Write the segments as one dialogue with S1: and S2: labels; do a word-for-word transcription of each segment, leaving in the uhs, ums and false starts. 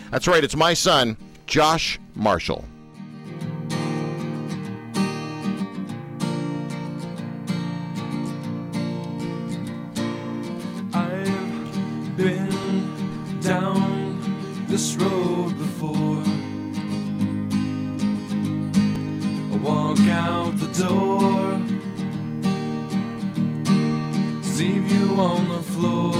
S1: That's right, it's my son, Josh Marshall.
S2: I've been down this road before. I walk out the door, leave you on the floor.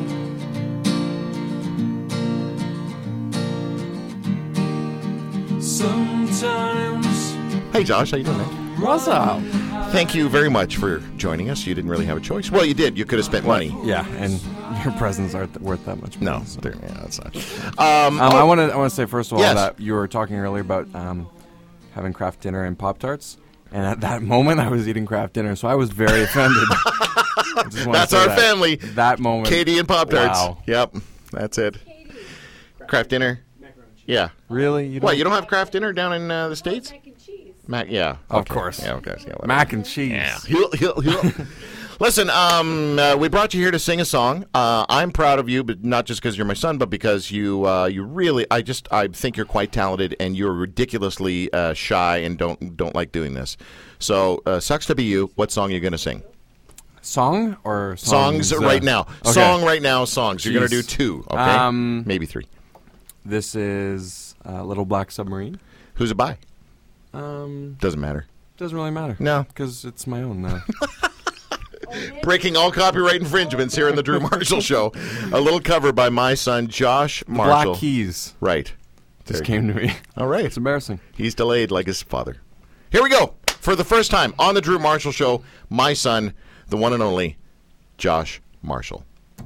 S2: Sometimes.
S1: Hey, Josh, how you doing, man?
S3: What's up?
S1: Thank you very much for joining us. You didn't really have a choice. Well, you did. You could have spent money.
S3: Yeah, and your presents aren't th- worth that much money.
S1: No,
S3: so.
S1: they're- yeah, that's not. Um,
S3: Um,
S1: oh,
S3: I want to I want to say first of all
S1: Yes.
S3: that you were talking earlier about um, having craft dinner and Pop Tarts, and at that moment I was eating craft dinner, so I was very offended. I just wanna
S1: That's
S3: say
S1: our
S3: that.
S1: family.
S3: That moment,
S1: Katie and Pop Tarts.
S3: Wow.
S1: Yep, that's it. Craft dinner. Yeah.
S3: Really? You don't?
S1: What, you don't have craft dinner down in uh, the States?
S4: Mac and cheese.
S1: Mac, yeah.
S3: Of
S1: Okay.
S3: course.
S1: Yeah, of course. Yeah, whatever.
S3: Mac and cheese.
S1: Yeah. He'll, he'll, he'll. Listen, um, uh, we brought you here to sing a song. Uh, I'm proud of you, but not just because you're my son, but because you, uh, you really, I just, I think you're quite talented, and you're ridiculously uh, shy and don't, don't like doing this. So, uh, sucks to be you. What song are you going to sing?
S3: Song or songs,
S1: Songs
S3: uh,
S1: right now.
S3: okay.
S1: Song right now. Songs. You're going to do
S3: Jeez.
S1: two. Okay.
S3: Um,
S1: Maybe three.
S3: This is uh, Little Black Submarine.
S1: Who's it by?
S3: Um,
S1: Doesn't matter.
S3: doesn't really matter.
S1: No.
S3: because it's my own. Uh,
S1: Breaking all copyright infringements here in the Drew Marshall Show. A little cover by my son, Josh Marshall.
S3: Black Keys
S1: Right.
S3: just
S1: There you
S3: came to me.
S1: go. All right.
S3: It's embarrassing.
S1: He's delayed like his father. Here we go. For the first time on the Drew Marshall Show, my son, the one and only Josh Marshall.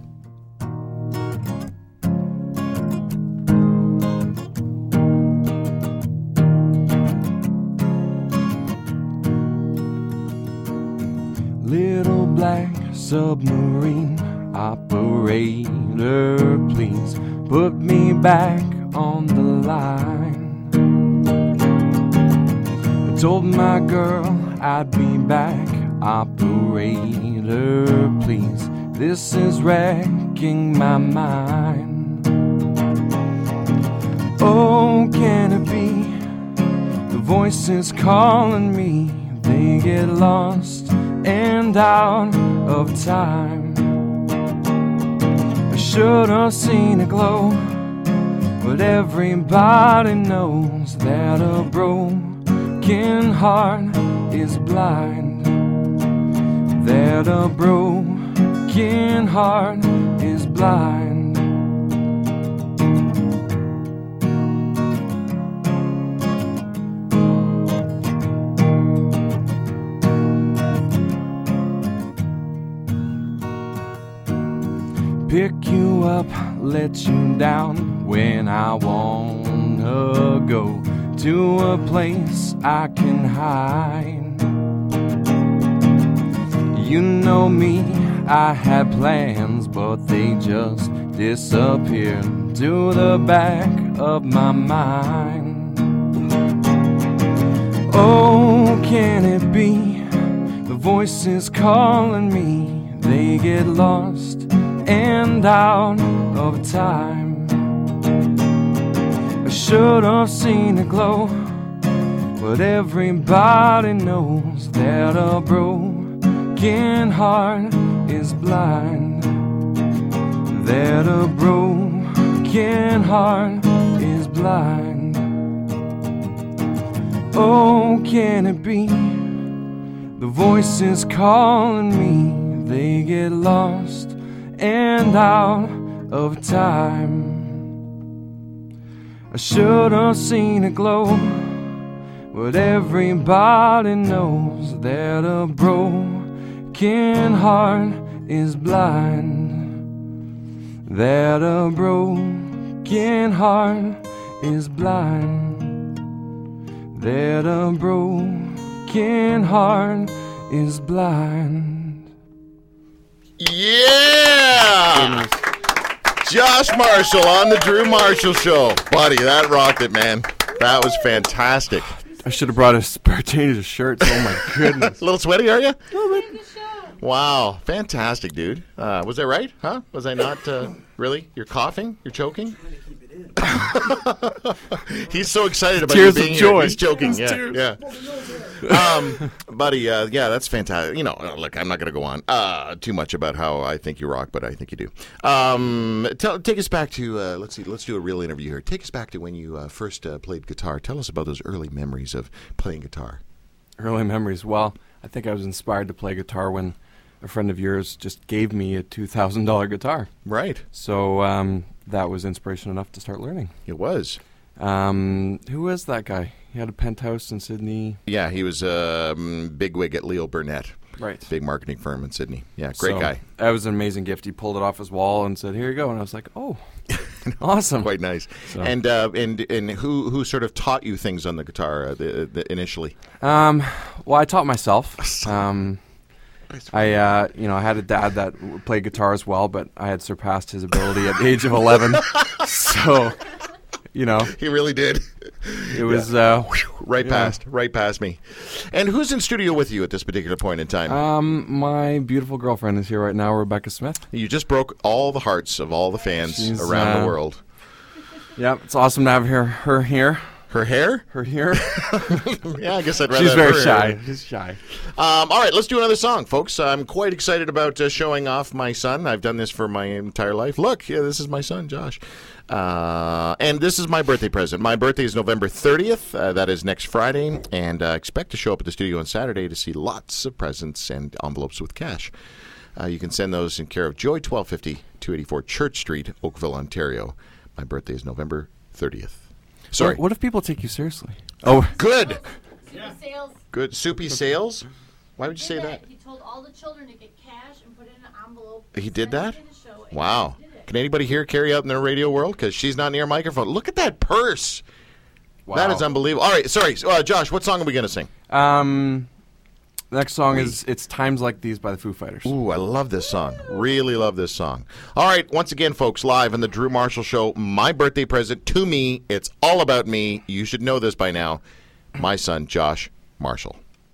S2: Little black submarine operator, please put me back on the line. I told my girl I'd be back, operator, please. This is wrecking my mind. Oh, can it be the voices calling me? They get lost and out of time. I should have seen a glow, but everybody knows that a broken heart is blind. That a broken heart is blind. Pick you up, let you down when I wanna go to a place I can hide. You know me, I had plans, but they just disappeared to the back of my mind. Oh, can it be the voices calling me? They get lost and out of time. I should have seen a glow, but everybody knows that a broken heart is blind. That a broken heart is blind. Oh, can it be the voices calling me? They get lost and out of time. I should have seen a glow, but everybody knows that a broken heart is blind. That a broken heart is blind. That a broken heart is blind.
S1: Yeah! Josh Marshall on the Drew Marshall Show. Buddy, that rocked it, man. That was fantastic.
S3: I should have brought a spare change of shirts. Oh my goodness.
S1: A little sweaty, are you?
S4: Good show.
S1: Wow. Fantastic, dude. Uh, was that right? Huh? Was I not uh, really? You're coughing? You're choking? He's so excited about
S3: Tears
S1: you
S3: of
S1: being
S3: joy.
S1: here. He's joking. Yeah,
S3: Tears.
S1: yeah. Um, buddy, uh, yeah, that's fantastic. You know, look, I'm not going to go on uh, too much about how I think you rock, but I think you do. Um, tell, take us back to uh, let's see, let's do a real interview here. Take us back to when you uh, first uh, played guitar. Tell us about those early memories of playing guitar.
S3: Early memories. Well, I think I was inspired to play guitar when a friend of yours just gave me a two thousand dollars guitar.
S1: Right.
S3: So um, that was inspiration enough to start learning.
S1: It was.
S3: Um, who was that guy? He had a penthouse in Sydney.
S1: Yeah, he was a um, bigwig at Leo Burnett.
S3: Right.
S1: Big marketing firm in Sydney. Yeah, great
S3: So,
S1: guy.
S3: That was an amazing gift. He pulled it off his wall and said, "Here you go." And I was like, "Oh, awesome."
S1: Quite nice.
S3: So-
S1: And uh, and and who who sort of taught you things on the guitar uh, the, the, initially?
S3: Um, well, I taught myself. Um, I, uh, you know, I had a dad that w- played guitar as well, but I had surpassed his ability at the age of eleven. So, you know,
S1: He really did.
S3: it was, uh,
S1: Right
S3: yeah.
S1: past, right past me. And who's in studio with you at this particular point in time?
S3: um, my beautiful girlfriend is here right now, Rebecca Smith.
S1: you just broke all the hearts of all the fans
S3: She's,
S1: around
S3: uh,
S1: the world.
S3: Yep, it's awesome to have her, her here.
S1: Her hair?
S3: Her here.
S1: Yeah, I guess I'd rather
S3: She's
S1: have
S3: very
S1: her
S3: shy.
S1: hair.
S3: She's shy.
S1: Um, all right, let's do another song, folks. I'm quite excited about uh, showing off my son. I've done this for my entire life. Look, yeah, this is my son, Josh. Uh, and this is my birthday present. My birthday is November thirtieth. Uh, that is next Friday. And uh, expect to show up at the studio on Saturday to see lots of presents and envelopes with cash. Uh, you can send those in care of Joy, twelve fifty, two eighty-four Church Street, Oakville, Ontario. My birthday is November thirtieth. Sorry.
S3: What, what if people take you seriously? Oh,
S1: Good.
S4: Sales.
S1: Good. Soupy Sales? Why would you say
S4: did
S1: that?
S4: He told all the children to get cash and put it in an envelope.
S1: He did
S4: send it
S1: that?
S4: to the show, and
S1: Wow.
S4: he did it.
S1: Can anybody here carry out in their radio world? Because she's not near a microphone. Look at that purse.
S3: wow.
S1: That is unbelievable. All right, sorry. Uh, Josh, what song are we going to sing?
S3: Um, the next song is It's Times Like These by the Foo Fighters.
S1: Ooh, I love this song. Really love this song. All right, once again, folks, live on the Drew Marshall Show, my birthday present to me. It's all about me. You should know this by now. My son, Josh Marshall.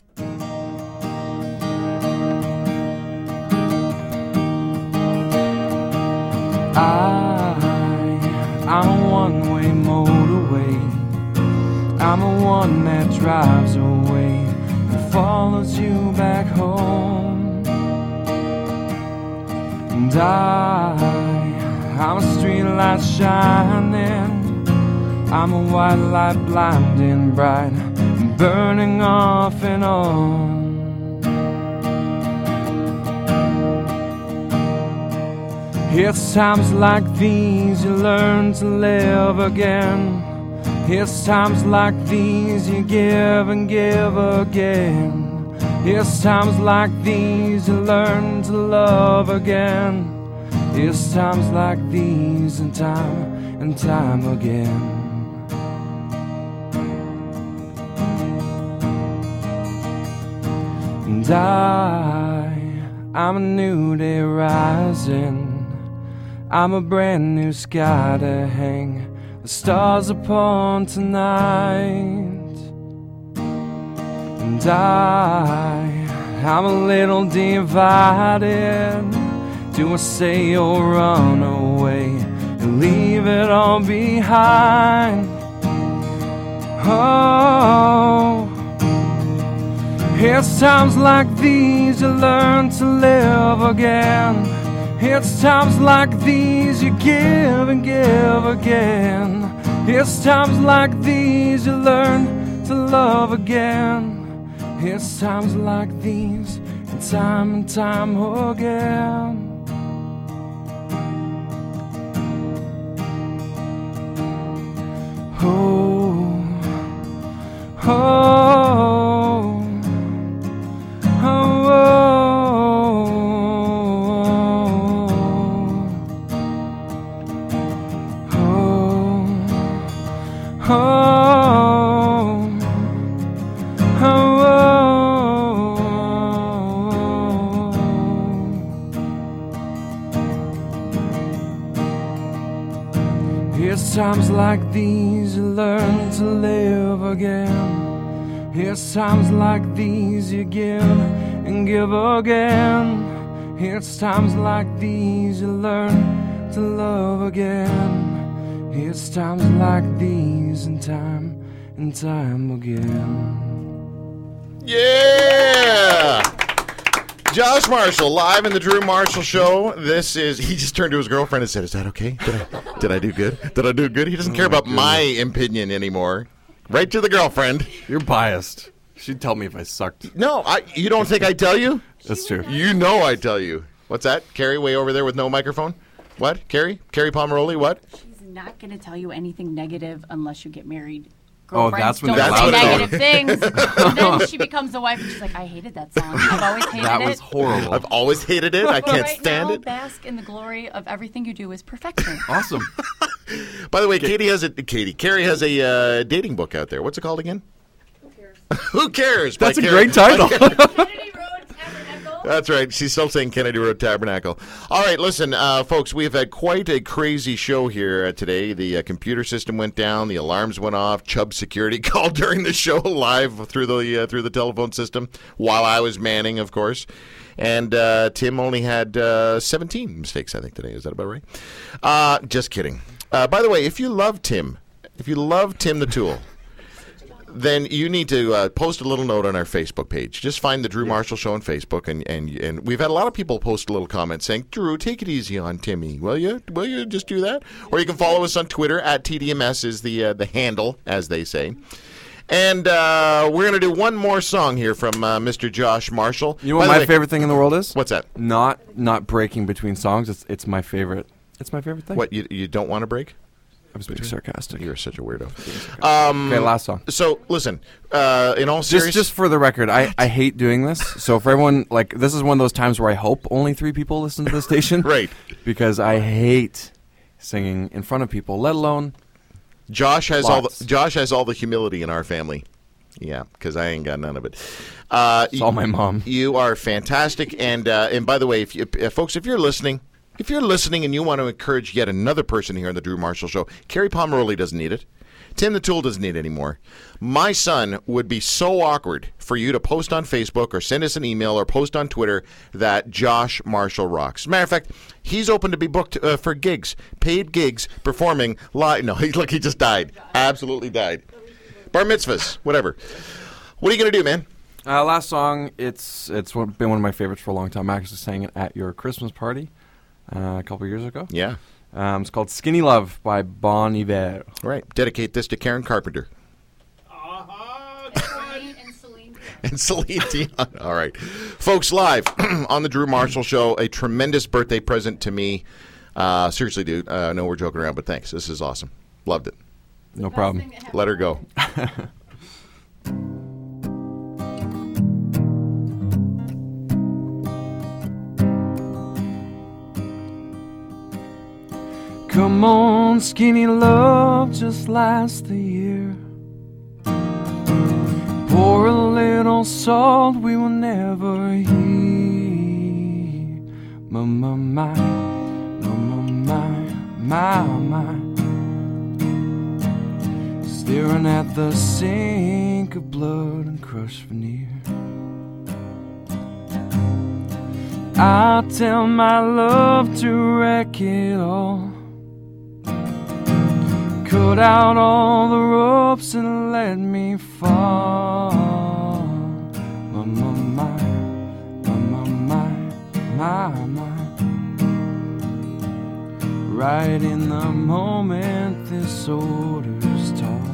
S2: I, I'm a one-way motorway. I'm a one that drives away and follows you back home. And I, I'm a street light shining. I'm a white light blinding bright and burning off and on. It's times like these you learn to live again. It's times like these you give and give again. It's times like these you learn to love again. It's times like these and time and time again. And I, I'm a new day rising. I'm a brand new sky to hang the stars upon tonight. And I, I'm a little divided. Do I say or run away and leave it all behind? Oh, it's times like these you learn to live again. It's times like these you give and give again. It's times like these you learn to love again. It's times like these and time and time again. Oh, oh, oh, oh, It's times like these you learn to live again. It's times like these you give and give again. It's times like these you learn to love again. It's times like these and time and time again.
S1: Yeah! Josh Marshall, live in the Drew Marshall Show. This is, he just turned to his girlfriend and said, is that okay? Did I, did I do good? Did I do good? He doesn't
S3: Oh
S1: care
S3: my
S1: about
S3: goodness.
S1: my opinion anymore. Right to the girlfriend.
S3: You're biased. She'd tell me if I sucked.
S1: No, I. You don't think I tell you?
S3: That's true.
S1: You know I tell you. What's that? Carrie way over there with no microphone? What? Carrie? Carrie Pomeroli, what?
S5: She's not going to tell you anything negative unless you get married.
S3: Oh,
S5: Girlfriends
S3: that's when
S5: don't
S1: they're
S5: say
S1: allowed
S5: negative things. And then she becomes a wife and she's like, I hated that song. I've always hated
S3: That
S5: it.
S3: was horrible.
S1: I've always hated it. I can't
S5: right
S1: stand
S5: now,
S1: it.
S5: bask in the glory of everything you do is perfection.
S3: Awesome.
S1: By the way, Katie has a Katie. Carrie has a uh, dating book out there. What's it called again?
S4: Who cares?
S1: Who cares? By
S3: That's a
S1: Carrie-
S3: great title.
S4: Kennedy Road Tabernacle.
S1: That's right. She's still saying Kennedy Road Tabernacle. All right, listen, uh, folks, we have had quite a crazy show here uh, today. The uh, computer system went down. The alarms went off. Chubb Security called during the show live through the uh, through the telephone system while I was manning, of course. And uh, Tim only had uh, seventeen mistakes, I think, today. Is that about right? Uh, just kidding. Uh, by the way, if you love Tim, if you love Tim the Tool, then you need to uh, post a little note on our Facebook page. Just find the Drew Marshall Show on Facebook, and, and and we've had a lot of people post a little comment saying, "Drew, take it easy on Timmy, will you? Will you just do that?" Or you can follow us on Twitter at T D M S is the uh, the handle, as they say. And uh, we're gonna do one more song here from uh, Mister Josh Marshall.
S3: You know
S1: By
S3: what
S1: the
S3: my
S1: way-
S3: favorite thing in the world is?
S1: What's that?
S3: Not not breaking between songs. It's it's my favorite. It's my favorite thing.
S1: What you you don't want to break?
S3: I was being sarcastic.
S1: You're such a weirdo. Um,
S3: Okay, last song.
S1: So listen, uh, in all
S3: Just
S1: seriousness,
S3: just for the record, I, I hate doing this. So for everyone, like, this is one of those times where I hope only three people listen to the station.
S1: Right.
S3: Because I hate singing in front of people, let alone
S1: Josh has all
S3: Lots.
S1: the Josh has all the humility in our family. Yeah, because I ain't got none of it. Uh,
S3: it's all my mom.
S1: You are fantastic, and uh, and by the way, if you, uh, folks, if you're listening, if you're listening and you want to encourage yet another person here on the Drew Marshall Show, Carrie Pomeroli doesn't need it. Tim the Tool doesn't need it anymore. My son would be so awkward for you to post on Facebook or send us an email or post on Twitter that Josh Marshall rocks. Matter of fact, he's open to be booked uh, for gigs, paid gigs, performing live. No, he, look, he just died. Absolutely died. Bar mitzvahs, whatever. What are you going to do, man?
S3: Uh, last song, it's it's one- been one of my favorites for a long time. I actually sang it at your Christmas party uh, a couple years ago.
S1: Yeah.
S3: Um, it's called Skinny Love by Bon Iver.
S1: All right. Dedicate this to Karen Carpenter.
S4: Celine and Celine.
S1: And Celine Dion. All right. Folks, live on the Drew Marshall Show, a tremendous birthday present to me. Uh, seriously, dude. Uh, I know we're joking around, but thanks. This is awesome. Loved it.
S3: No problem.
S1: Let her go.
S2: Come on, skinny love, just last the year. Pour a little salt, we will never hear. My, my, my, my, my, my, my. Staring at the sink of blood and crushed veneer. I'll tell my love to wreck it all. Cut out all the ropes and let me fall. My, my, my, my, my, my, my, my. Right in the moment this order's tall.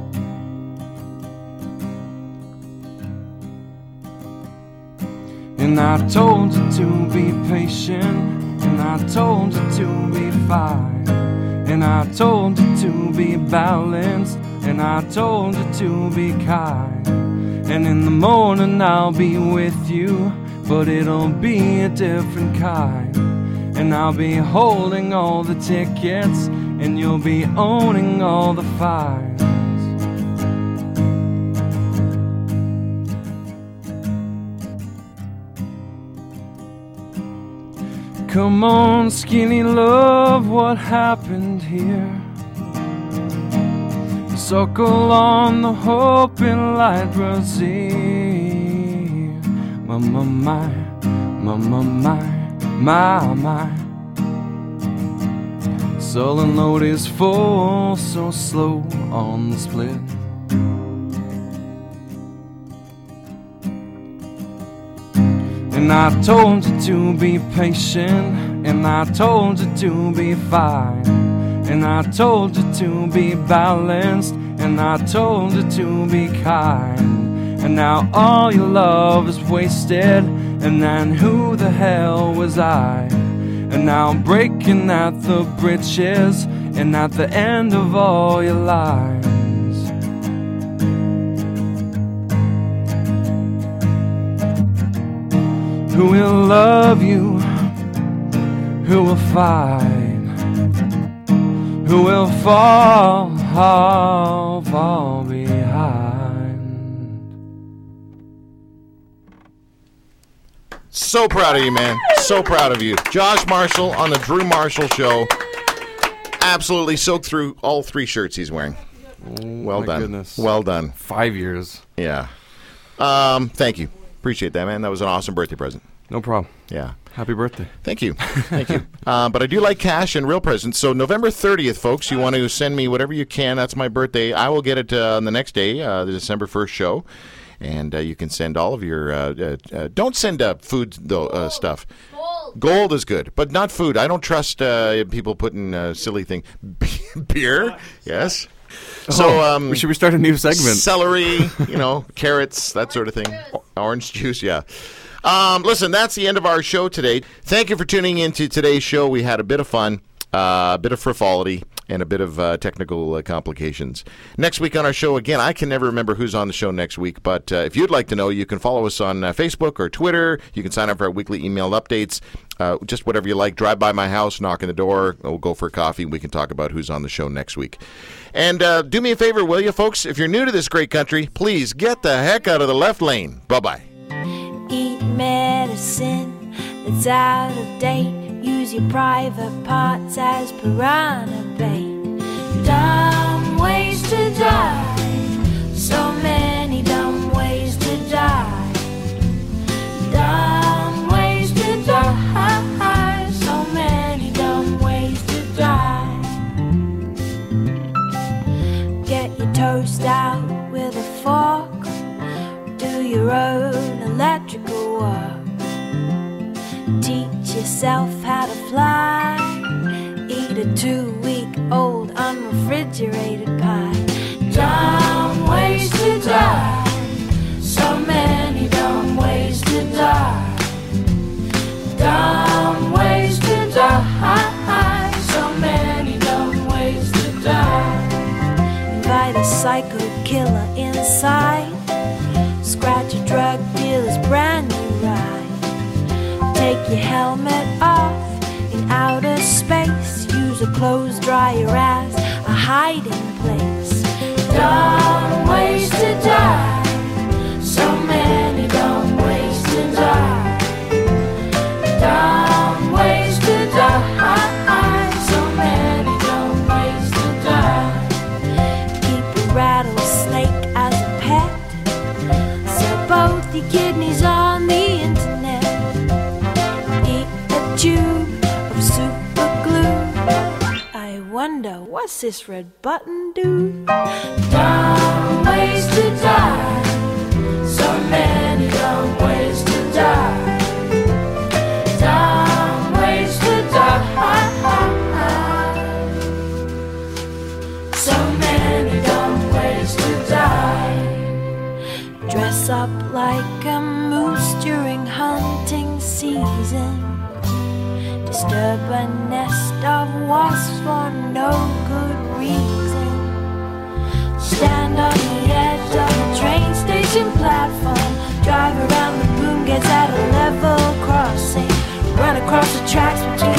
S2: And I told you to be patient, and I told you to be fine, and I told you to be balanced, and I told you to be kind. And in the morning I'll be with you, but it'll be a different kind. And I'll be holding all the tickets, and you'll be owning all the fines. Come on, skinny love, what happened here? Suckle on the hope in light brazier. My, my, my, my, my, my, my, my. solenoid is full, so slow on the split. And I told you to be patient, and I told you to be fine, and I told you to be balanced, and I told you to be kind. And now all your love is wasted, and then who the hell was I? And now I'm breaking at the bridges, and at the end of all your lines. Who will love you? Who will fight? Who will fall, fall, fall behind?
S1: So proud of you, man. So proud of you. Josh Marshall on the Drew Marshall Show. Absolutely soaked through all three shirts he's wearing. Well
S3: my
S1: done.
S3: goodness.
S1: Well done.
S3: Five years.
S1: Yeah. Um, thank you. Appreciate that, man. That was an awesome birthday present.
S3: No problem.
S1: Yeah.
S3: Happy birthday.
S1: Thank you. Thank you. Uh, but I do like cash and real presents. So November thirtieth, folks, you want to send me whatever you can. That's my birthday. I will get it uh, on the next day, uh, the December first show. And uh, you can send all of your uh, uh, uh, don't send uh, food though, uh, stuff.
S4: Gold.
S1: Gold is good, but not food. I don't trust uh, people putting uh, silly thing. Beer, yes. So um,
S3: We should we start a new segment?
S1: celery, you know, carrots, that sort of thing. O- Orange juice, yeah. Um, listen, that's the end of our show today. Thank you for tuning into today's show. We had a bit of fun, uh, a bit of frivolity, and a bit of uh, technical uh, complications. Next week on our show, again, I can never remember who's on the show next week, but uh, if you'd like to know, you can follow us on uh, Facebook or Twitter. You can sign up for our weekly email updates. Uh, just whatever you like. Drive by my house, knock on the door. We'll go for a coffee, and we can talk about who's on the show next week. And uh, do me a favor, will you, folks? If you're new to this great country, please get the heck out of the left lane. Bye-bye.
S6: Eat medicine that's out of date. Use your private parts as piranha bait. Dumb ways to die. So many dumb ways to die. Dumb ways to die. So many dumb ways to die. Get your toast out with a fork. Do your own electrical work. Teach yourself how to fly. Eat a two-week-old unrefrigerated pie. Dumb ways to die. So many dumb ways to die. Dumb ways to die. So many dumb ways to die. Invite a psycho killer inside. Scratch a drug dealer's brand new ride. Take your helmet off in outer space. Use a clothes dryer as a hiding place. Dumb ways to die. So many dumb ways to die. Dumb ways to die. So many dumb ways to die. Keep a rattlesnake as a pet. Sell both your kidneys on the internet. Eat a tube of super glue. I wonder, what's this red button do? Dumb ways to die. So many dumb ways to die. Dumb ways to die. So many dumb ways to die. Dress up like a moose during hunting season. Disturb a nest of wasps for no good reason. Stand on the edge of a train station platform. Drive around the boom gates at a level crossing. Run across the tracks between